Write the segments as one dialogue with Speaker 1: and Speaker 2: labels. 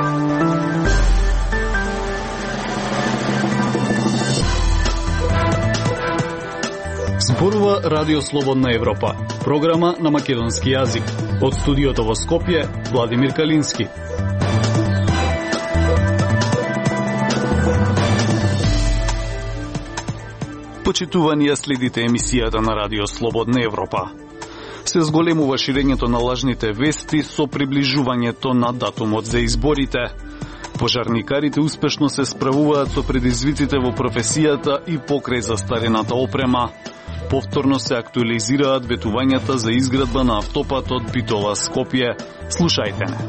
Speaker 1: Зборува Радио Слободна Европа, програма на македонски јазик. Од студиото во Скопје, Владимир Калински. Почитувани ја следите емисијата на Радио Слободна Европа. Се зголемува ширењето на лажните вести со приближувањето на датумот за изборите. Пожарникарите успешно се справуваат со предизвиците во професијата и покрај застарената опрема. Повторно се актуализираат ветувањата за изградба на автопатот Битола-Скопје. Слушајте не.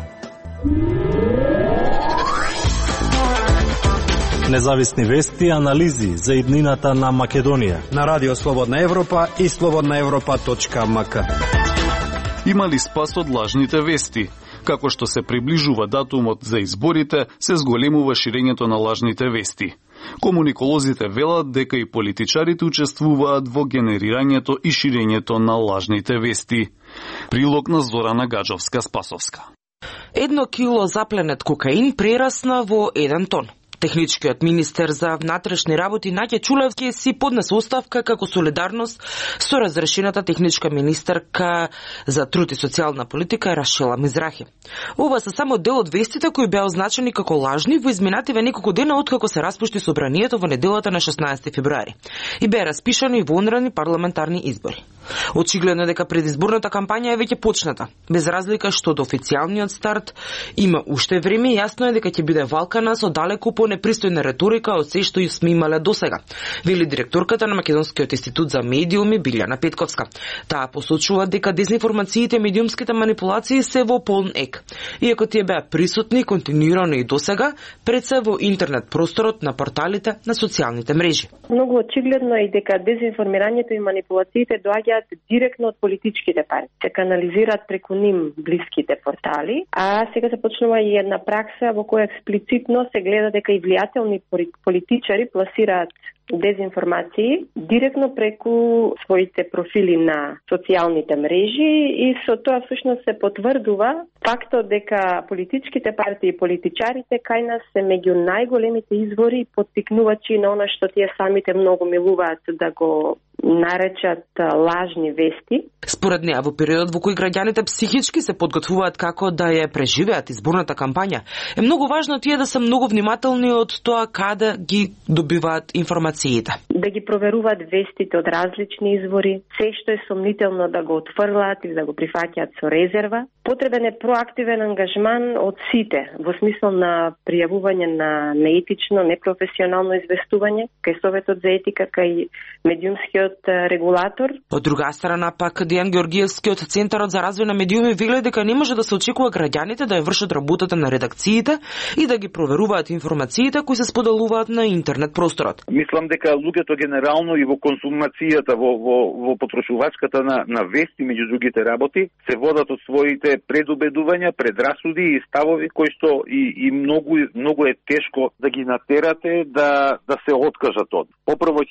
Speaker 2: Независни вести и анализи за иднината на Македонија
Speaker 3: на Радио Слободна Европа и slobodnaevropa.mk.
Speaker 1: Има ли спас од лажните вести? Како што се приближува датумот за изборите, се зголемува ширењето на лажните вести. Комуниколозите велат дека и политичарите учествуваат во генерирањето и ширењето на лажните вести. Прилог на Зорана Гаджовска-Спасовска.
Speaker 4: 1 кило запленет кокаин прерасна во 1 тон. Техничкиот министер за внатрешни работи Наќа Чулевски си поднесе оставка како солидарност со разрешената техничка министерка за труд и социјална политика Рашела Мизрахи. Ова се само дел од вестите кои беа означени како лажни во изминативе неколку дена откако се распушти собранието во неделата на 16 февруари и беа распишани и вонредни парламентарни избори. Очигледно дека предизборната кампања е веќе почната, без разлика што до официјалниот старт има уште време, јасно е дека ќе биде валкана со далеку по непристојна реторика од се што сме имале досега, вели директорката на Македонскиот институт за медиуми Билјана Петковска. Таа посочува дека дезинформациите и медиумските манипулации се во полн ек. Иако тие беа присутни континуирано и досега, пред се во интернет просторот на порталите на социјалните мрежи.
Speaker 5: Многу очигледно е дека дезинформирањето и манипулациите доаѓаат директно од политичките партии. Се канализираат преку ним блиските портали, а сега се почнува и една пракса во која експлицитно се гледа дека и влијателни политичари пласираат дезинформации директно преку своите профили на социјалните мрежи и со тоа всушност се потврдува фактот дека политичките партии и политичарите кај нас се меѓу најголемите извори и поттикнувачи на она што тие самите многу милуваат да го наречат лажни вести.
Speaker 4: Според неа, во периодот во кој граѓаните психички се подготвуваат како да ја преживеат изборната кампања, е многу важно тие да се многу внимателни од тоа каде ги добиваат информациите.
Speaker 5: Да ги проверуваат вестите од различни извори, се што е сомнително да го отфрлаат или да го прифаќаат со резерва. Потребен е проактивен ангажман од сите, во смисла на пријавување на неетично, непрофесионално известување кај Советот за етика, кај медиумскиот регулатор.
Speaker 4: Од друга страна пак Дијан Георгиевски од Центарот за развој на медиуми вели дека не може да се очекува граѓаните да ја вршат работата на редакциите и да ги проверуваат информациите кои се споделуваат на интернет просторот.
Speaker 6: Мислам дека луѓето генерално и во консумацијата, во потрошувачката на вести меѓу другите работи се водат од своите предубедувања, предрасуди и ставови кои што и многу е тешко да ги натерате да се откажат од. Поправо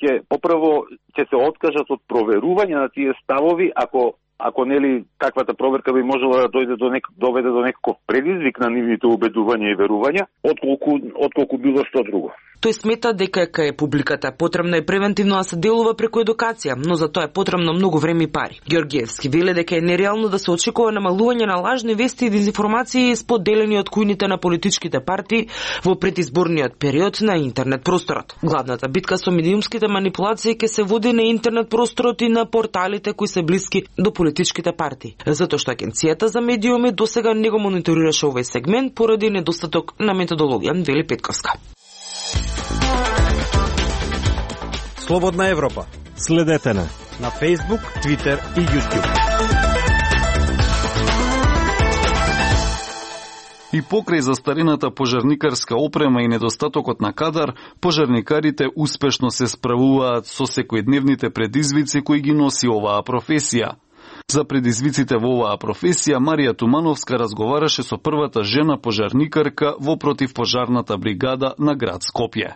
Speaker 6: ќе се откажат од проверување на тие ставови ако нели таквата проверка би можела да доведе до некаков предизвик на нивните убедувања и верувања, отколку било што друго.
Speaker 4: Тој смета дека кај публиката потребно е превентивно да се делува преку едукација, но за тоа е потребно многу време и пари. Георгиевски вели дека е нереално да се очекува намалување на лажни вести и дезинформации споделени од кујните на политичките партии во предизборниот период на интернет просторот. Главната битка со медиумските манипулации ќе се води на интернет просторот и на порталите кои се блиски до политичките партии, затоа што Агенцијата за медиуми досега не го мониторираше овој сегмент поради недостаток на методологија, вели Петковска.
Speaker 3: Слободна Европа.
Speaker 2: Следете на
Speaker 3: Facebook, Twitter и YouTube.
Speaker 1: И покрај застарената пожарникарска опрема и недостатокот на кадар, пожарникарите успешно се справуваат со секојдневните предизвици кои ги носи оваа професија. За предизвиците во оваа професија Марија Тумановска разговараше со првата жена пожарникарка во противпожарната бригада на град Скопје.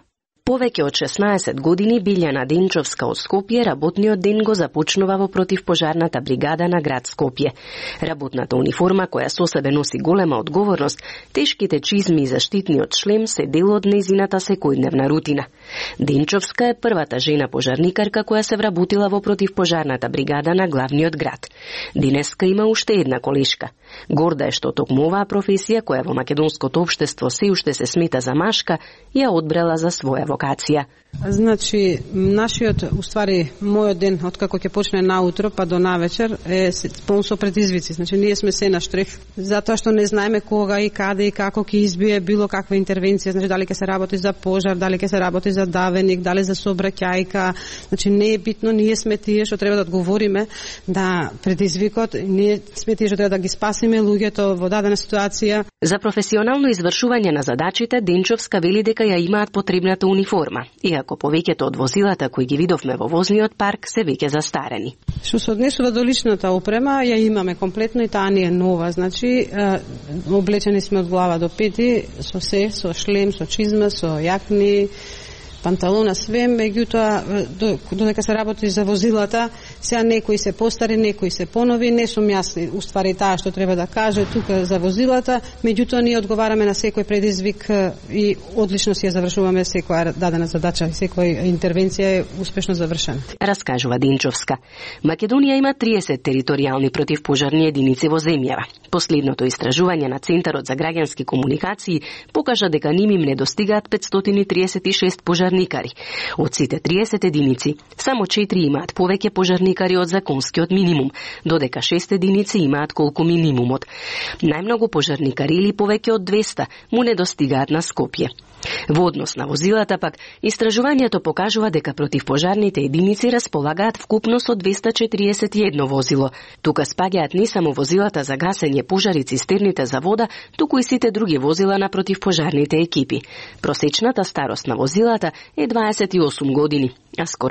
Speaker 7: Повеќе од 16 години Билјана Денчовска од Скопје работниот ден го започнува во противпожарната бригада на град Скопје. Работната униформа, која со себе носи голема одговорност, тешките чизми и заштитниот шлем се дел од незината секојдневна рутина. Денчовска е првата жена пожарникарка која се вработила во противпожарната бригада на главниот град. Денеска има уште една колешка. Горда е што токму оваа професија, која во македонското општество се уште се смета за машка, ја одбрала за своја вокација.
Speaker 8: Значи, нашиот, уствари, мојот ден, откако ќе почне наутро па до навечер, е полн со предизвици. Значи, ние сме се на штрих, затоа што не знаеме кога и каде и како ќе избие било каква интервенција. Значи, дали ќе се работи за пожар, дали ќе се работи за давеник, дали за сообраќајка. Значи, не е битно, ние сме тие што треба да одговориме на предизвикот, ние сме тие што треба да ги спасиме луѓето во дадена ситуација.
Speaker 7: За професионално извршување на задачите, Денчовска вели дека ја имаат потребната униформа, иако повеќето од возилата кои ги видовме во возниот парк се веќе застарени.
Speaker 8: Што се однесува до личната опрема, ја имаме комплетно и таа не е нова. Значи, облечени сме од глава до пети, со се, со шлем, со чизма, со јакни, панталона, све, меѓутоа, додека се работи за возилата, сега некои се постари, некои се понови, не сум јас, уствари таа што треба да каже тука за возилата, меѓутоа ние одговараме на секој предизвик и одлично си ја завршуваме секоја дадена задача и секоја интервенција е успешно завршена.
Speaker 7: Раскажува Денчовска. Македонија има 30 територијални противпожарни единици во земјава. Последното истражување на Центарот за граѓански комуникации покажа дека ним им недостигаат 536 пожарникари. Од сите 30 единици, само 4 имаат повеќе пожарникари од законскиот минимум, додека 6 единици имаат колку минимумот. Најмногу пожарникари или повеќе од 200 му недостигаат на Скопје. Во однос на возилата пак, истражувањето покажува дека противпожарните единици располагаат вкупно со 241 возило. Тука спаѓаат не само возилата за гасење пожари, цистерните за вода, туку и сите други возила на противпожарните екипи. Просечната старост на возилата е 28 години, а скоро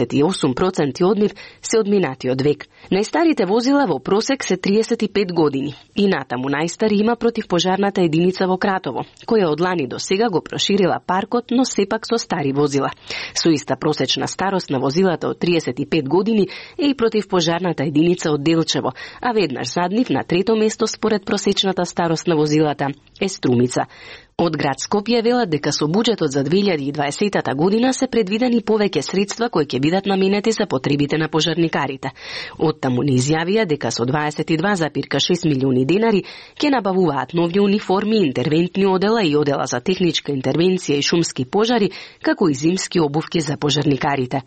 Speaker 7: 68% од нив се од минатиот век. Најстарите возила во просек се 35 години. И натаму најстари има противпожарната единица во Кратово, која од лани до сега го проширила паркот, но сепак со стари возила. Со иста просечна старост на возилата од 35 години е и противпожарната единица од Делчево, а веднаш зад нив на трето место според просечната старост на возилата е Струмица. Од град Скопје велат дека со буџетот за 2020 година се предвидени повеќе средства кои ќе бидат наменети за потребите на пожарникарите. Оттаму не изјавија дека со 22,6 милиони денари ќе набавуваат нови униформи, интервентни одела и одела за техничка интервенција и шумски пожари, како и зимски обувки за пожарникарите.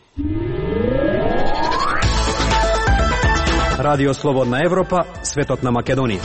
Speaker 3: Радио Слободна Европа, светот на Македонија.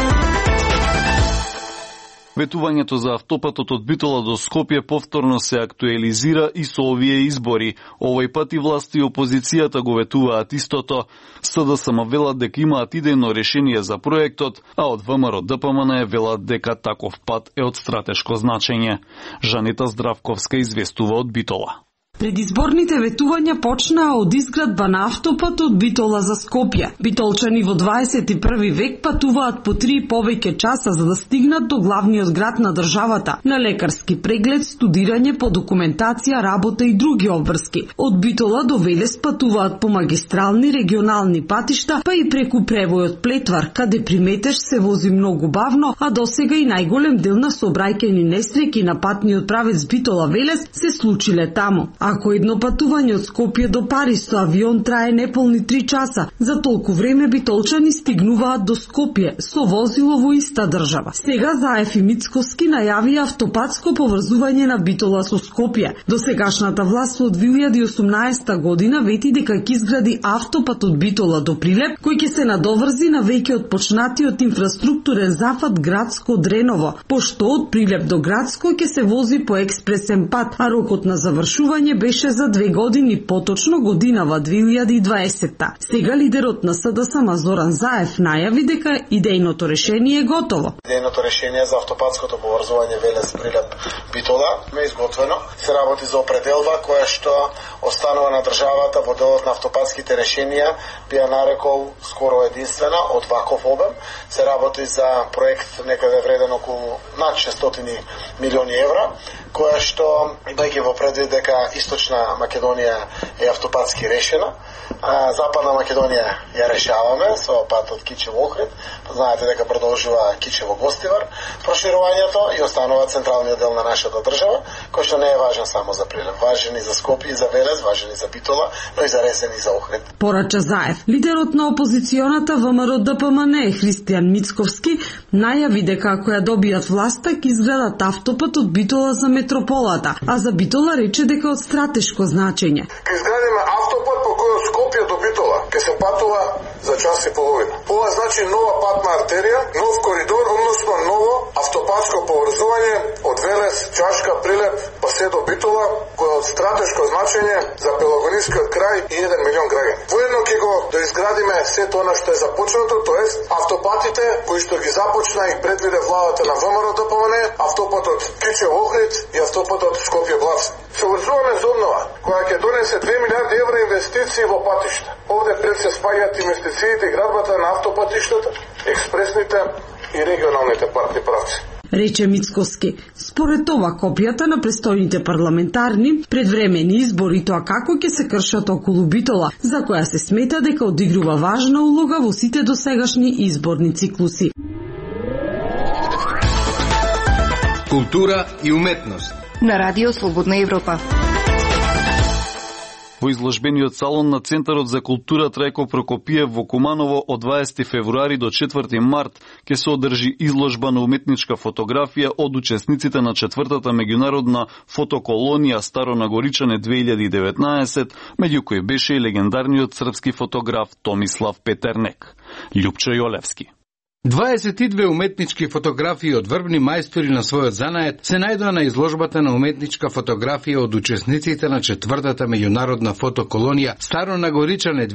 Speaker 1: Ветувањето за автопатот од Битола до Скопје повторно се актуелизира и со овие избори. Овој пат и власти и опозицијата го ветуваат истото. СДСМ велат дека имаат идејно решение за проектот, а од ВМРО ДПМН велат дека таков пат е од стратешко значење. Жанета Здравковска известува од Битола.
Speaker 9: Предизборните ветувања почнаа од изградба на автопат од Битола за Скопје. Битолчани во 21 век патуваат по 3 и повеќе часа за да стигнат до главниот град на државата, на лекарски преглед, студирање по документација, работа и други обврски. Од Битола до Велес патуваат по магистрални, регионални патишта, па и преку превојот Плетвар, каде приметеш се вози многу бавно, а досега и најголем дел на сообраќајни несреќи на патниот правец Битола-Велес се случиле таму. Ако едно патување од Скопје до Париз со авион трае неполни 3 часа, за толку време битолчани стигнуваат до Скопје со возило во иста држава. Сега Заев и Мицковски најавија автопатско поврзување на Битола со Скопје. Досегашната власт од 2018 година вети дека ќе изгради автопат од Битола до Прилеп, кој ќе се надоврзи на веќе отпочнатиот инфраструктурен зафат Градско Дреново, пошто од Прилеп до Градско ќе се вози по експресен пат, а рокот на завршување беше за 2 години, поточно годинава 2020. Сега лидерот на СДСМ Зоран Заев најави дека идејното решение е готово.
Speaker 10: Идејното решение за автопатското поврзување Велес-Прилеп-Битола е изготвено. Се работи за определба која што останува на државата во делот на автопатските решенија, би ја нарекол скоро единствена од ваков обем. Се работи за проект некаде вреден околу над 600 милиони евра, која што имајќи во предвид дека Источна Македонија е автопатски решена, а Западна Македонија ја решаваме со патот Кичево-Охрид. Знаете дека продолжува Кичево-Гостивар проширувањето и останува централниот дел на нашата држава, кој што не е важен само за Прилеп, важен и за Скопје, и за Велес, важен и за Битола, но и за Ресен и за Охрид.
Speaker 9: Порача Заев, лидерот на опозиционата ВМРО-ДПМН Христијан Мицковски најави дека ако ја добијат власта ќе изградат автопат од Битола за метрополата, а за Битола рече дека од стратешко значење.
Speaker 10: Ке изградиме автопат по кој од Скопје до Битола ке се патува за час и половина. Ова значи нова патна артерија, нов коридор, односно ново автопатско поврзување од Велес, Чашка, Прилеп па се до Битола, кој е од стратешко значење за Пелагонискиот крај и 1 милион граѓани. Воедно ќе го доизградиме сето она што е започнато, тоест автопатите кои што ги започна и предвиде владата на ВМРО-ДПМН, автопатот Кичево-Охрид и автопатот Скопје-Блавски. Се врзуваме за обнова, која ќе донесе 2 милиарди евра инвестиции во патишта. Овде пред се спаѓаат инвестициите и градбата на автопатиштата, експресните и регионалните патни правци.
Speaker 9: Рече Мицковски. Според ова, копијата на престојните парламентарни предвремени избори, тоа како ќе се кршат околу Битола, за која се смета дека одигрува важна улога во сите досегашни изборни циклуси.
Speaker 11: Култура и уметност
Speaker 12: на Радио Слободна Европа.
Speaker 1: Во изложбениот салон на Центарот за култура Трајко Прокопиев во Куманово од 20 февруари до 4 март ќе се одржи изложба на уметничка фотографија од учесниците на 4-та меѓународна фотоколонија Старо Нагоричане 2019, меѓу кои беше и легендарниот српски фотограф Томислав Петернек. Љупчо Јолевски.
Speaker 11: 22 уметнички фотографии од врвни мајстори на својот занает се најдоа на изложбата на уметничка фотографија од учесниците на 4-та меѓународна фотоколонија Старо Нагоричане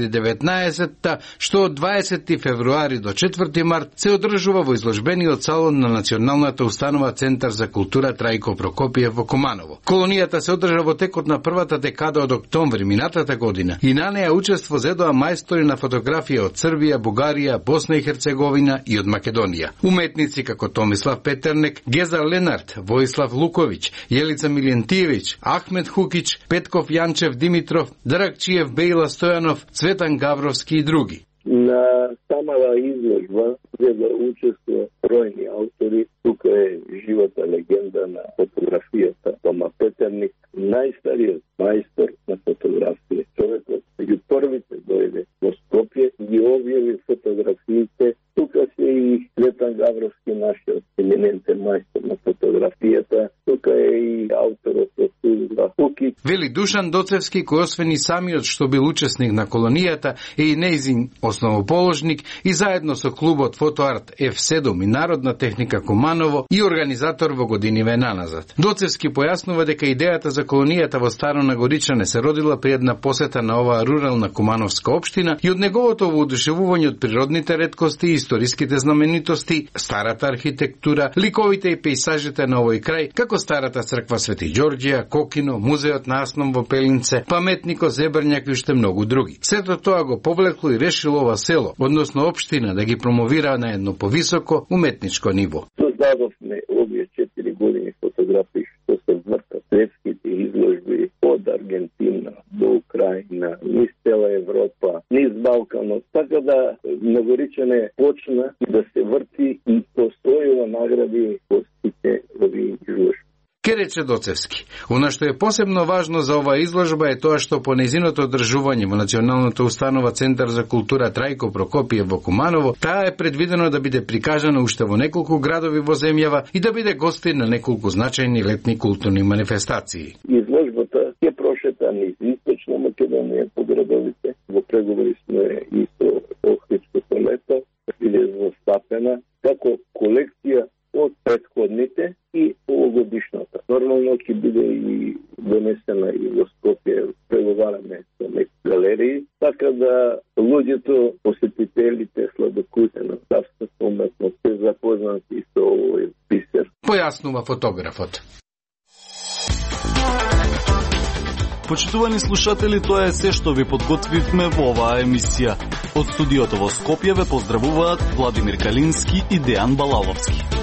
Speaker 11: 2019, што од 20 февруари до 4 март се одржува во изложбениот салон на Националната установа Центар за култура Трајко Прокопиев во Куманово. Колонијата се одржа во текот на првата декада од октомври минатата година и на неја учество зедоа мајстори на фотографија од Србија, Бугарија, Босна и Херцеговина и од Македонија. Уметници како Томислав Петернек, Геза Ленард, Воислав Луковиќ, Јелица Милентиевиќ, Ахмет Хукиќ, Петков Јанчев Димитров, Драгчиев Бејла Стојанов, Цветан Гавровски и други.
Speaker 13: На самава изложба зеда учество бројни автори. Тука е живата легенда на фотографијата Тома Петерник, најстариот мајстор на фотографија. Човекот меѓу првите дојде во Скопје и ги објави фотографиите. Тука се и Цветан Гавровски, нашиот еминентен мајстор на фотографијата. Тука е и авторот од Сузга Хуки.
Speaker 11: Вели Душан Доцевски, кој освен и самиот што бил учесник на колонијата, е и неизин основоположник и заедно со клубот Фотоарт F7 и Народна техника Куманово и организатор во годиниве наназад. Доцевски појаснува дека идејата за колонијата во Старо Нагоричане се родила при една посета на оваа рурална кумановска општина и од неговото воодушевување од природните реткости и историските знаменитости, старата архитектура, ликовите и пейсажите на овој крај, како старата црква Свети Ѓорѓија, Кокино, музеот на Асном во Пелинце, паметникот Зебрњак и уште многу други. Сето тоа го повлекло и решило ова село, односно општина, да ги промовира на едно повисоко уметничко ниво.
Speaker 13: Создадовме овие 4 години фотографии што се вртат светските изложби од Аргентина до Украина, низ цела Европа, низ Балканот, така да Нагоричане почна да се врти и постојува награди по сите овие изложби.
Speaker 11: Ке рече Доцевски. Она што е посебно важно за оваа изложба е тоа што по нејзиното одржување во Националната установа Центар за култура Трајко Прокопиев во Куманово, таа е предвидено да биде прикажана уште во неколку градови во земјава и да биде гостин на неколку значајни летни културни манифестации.
Speaker 13: Изложбата ќе прошета низ Источна Македонија по градовите. Во преговори сме и со Охридското лето, биде застапена како колекција од предходните и овогодишната. Нормално ќе биде и донесена и во да луѓето, посетителите, сладокусите на ставската уметност се запознати со овој бисер.
Speaker 11: Појаснува фотографот.
Speaker 1: Почитувани слушатели, тоа е се што ви подготвивме во оваа емисија. Од студиото во Скопје ве поздравуваат Владимир Калински и Дејан Балаловски.